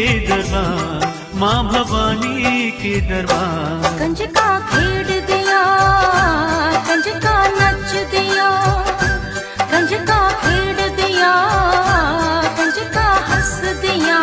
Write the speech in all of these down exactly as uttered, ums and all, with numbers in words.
दरबार, माँ भवानी के दरबार। कंजका खेड़ दिया, कंजका नच दिया, कंजका खेड़ दिया, कंजका हंस दिया।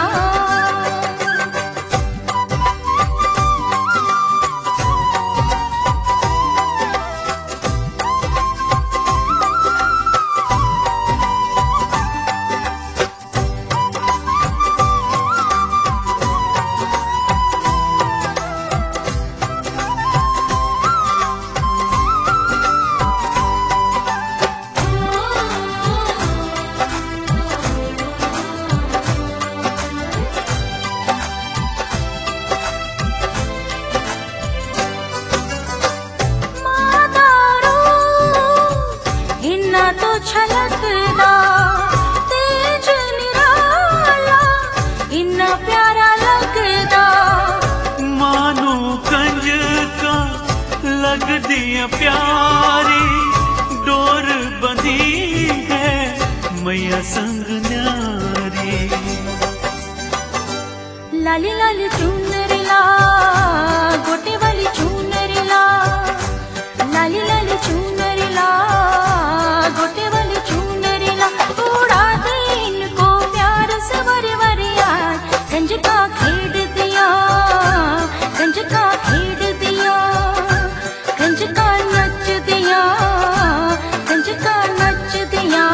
तो छलकदा तेज निराला, इन्ना प्यारा लगदा। मानो कंजका लग दिया प्यारी, डोर बंधी है मैया संग न्यारी। लाली लाली चुनरी ला, गोटे वाली चुनरी ला, लाली लाली चुनरी ला, गोटे वाली चुनरी ला। उड़ा दे इनको प्यार से वरी वरी यार। कंजका खेड़ दिया, कंजका खेड़ दिया, कंजका नच दिया, कंजका नच दिया।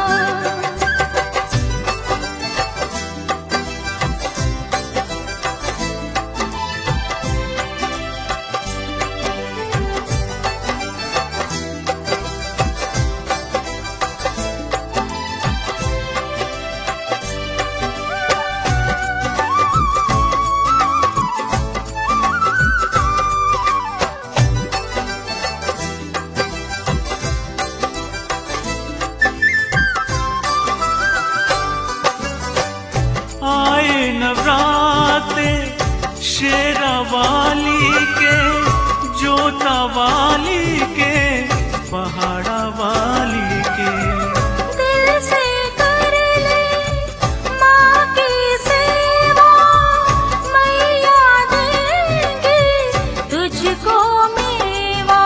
आए नवराते शेरा वाली के, जोता वाली के, पहाड़ा वाली के। दिल से कर ले माँ की सेवा, मैया देंगी तुझको मेवा।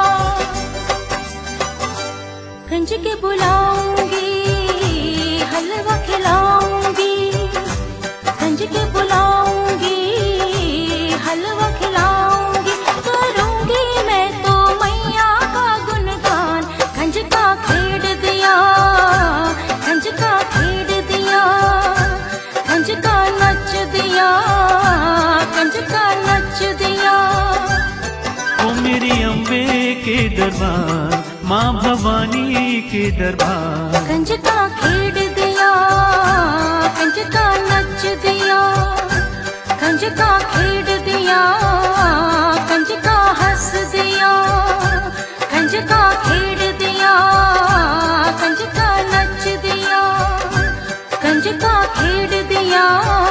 कंजके बुलाऊंगी, हलवा खिलाऊंगी, कंजके बुलाऊंगी, हलवा खिलाऊंगी। करूंगी मैं तो मैया का गुणगान। कंजका खेड़ दिया, कंजका खेड़ दिया, कंजका नच दिया, कंजका नच दिया। ओ मेरी अम्बे के दरबार, माँ भवानी के दरबार। कंजका खेड़ दिया, कंजका नच दिया, कंजका खेड़ दिया, कंजका हंस दिया, कंजका खेड़ दिया, कंजका नच दिया, कंजका खेड़ दिया।